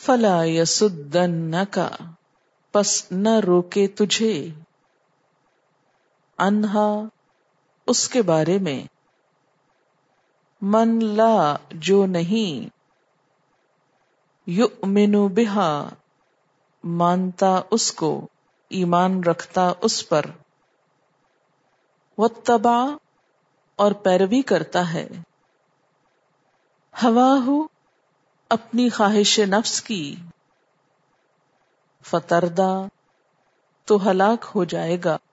फला यसुद्दन्नका, पस न रोके तुझे, अन्हा, उसके बारे में, मन ला, जो नहीं, युमिनु बिहा, मानता उसको, ईमान रखता उस पर, वत्तबा, और पैरवी करता है, हवाहु, अपनी ख्वाहिश नफ्स की, फतरदा, तो हलाक हो जाएगा।